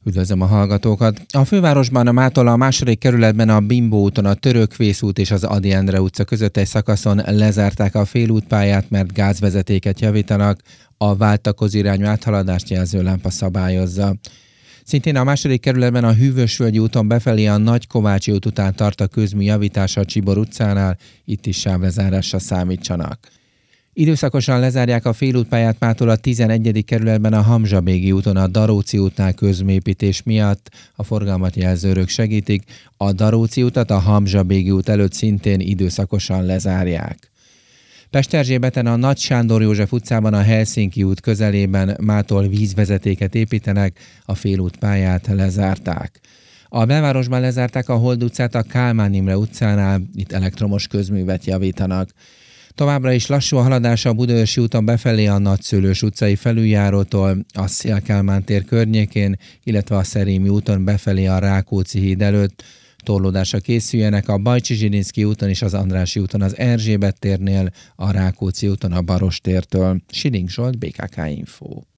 Üdvözlöm a hallgatókat! A fővárosban a mától a második kerületben a Bimbó úton a Törökvész út és az Ady Endre utca között egy szakaszon lezárták a félútpályát, mert gázvezetéket javítanak, a váltakozó irányú áthaladást jelző lámpa szabályozza. Szintén a második kerületben a Hűvösvölgyi úton befelé a Nagykovácsi út után tart a közmű javítása a Csibor utcánál, itt is sávlezárásra számítsanak. Időszakosan lezárják a félútpályát mától a 11. kerületben a Hamzsa-Bégi úton a Daróci útnál közműépítés miatt, a forgalmat jelzőrök segítik, a Daróci utat a Hamzsa-Bégi út előtt szintén időszakosan lezárják. Pesterzsébeten a Nagy Sándor József utcában a Helsinki út közelében mától vízvezetéket építenek, a félútpályát lezárták. A belvárosban lezárták a Hold utcát a Kálmán Imre utcánál, itt elektromos közművet javítanak. Továbbra is lassú a haladás a Budaörsi úton befelé a Nagyszőlős utcai felüljárótól, a Széll-Kálmán tér környékén, illetve a Szerémi úton befelé a Rákóczi híd előtt. Torlódásra készüljenek a Bajcsi-Zsilinszky úton és az Andrássy úton az Erzsébet térnél, a Rákóczi úton a Baros tértől. Siling Zsolt, BKK Info.